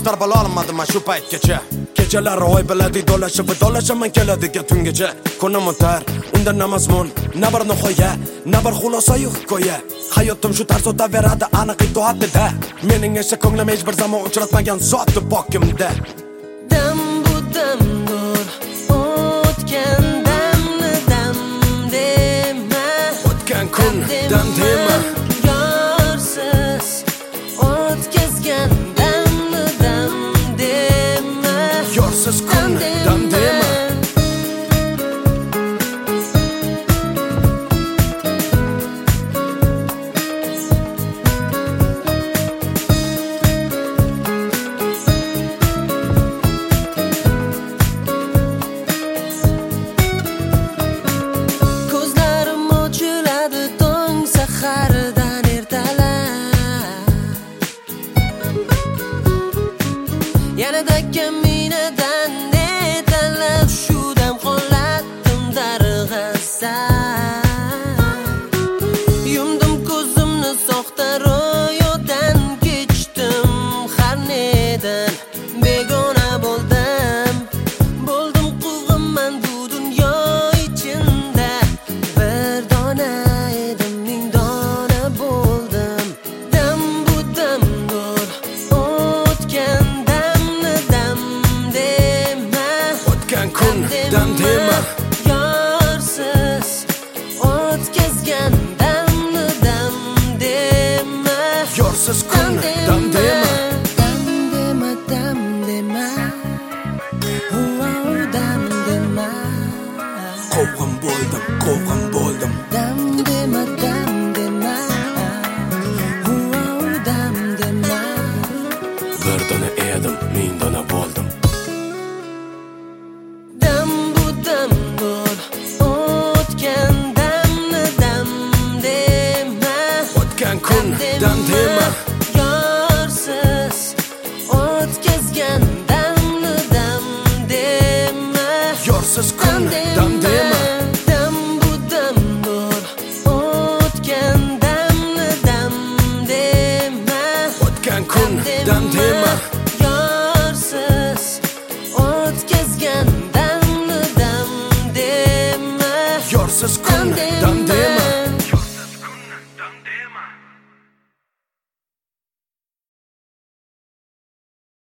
Do'stlar bo'la olmadim shu paytgacha. Kechalar oy biladi dolashaman keladigan tungacha. Kunim o'tar, unda na mazmun, na bir nihoya, na bir xulosa-yu hikoya. Hayotim shu tarz o'taveradi aniq itoatida. Mening esa ko'nglim hech bir zamon uchratmagan zotni pokimda. Dam bu damdur, o'tgan damni dam dema. O'tgan kun dam dema. Yorsiz o'tkazgan damni dam dema. Yorsiz kun dam dema. Yanada kaminadan netalab shu dam qolatdim darg'asa. Yumdim ko'zimni soxta ro'yodan kechdim har nedan begona bo'ldim. Bo'ldim quvg'inman bu dunyo ichinda. Bir dona edim ming dona bo'ldim. Dam bu damdur o'tgan kun dam dema. Yorsiz o'tkazgan damni dam dema. Yorsiz kun dam dema. Dam dema, dam dema. Dam dema. Qovg'in bo'ldim. Dam dema, dam dema. Dam dema. Bir dona edim, ming dona bo'ldim. Kun dam dema. Yorsiz o'tkazgan damni dam dema. Yorsiz kun dam dema. Dam bu damdur o'tgan damni dam dema. O'tgan kun dam dema. Yorsiz o'tkazgan damni dam dema. Yorsiz kun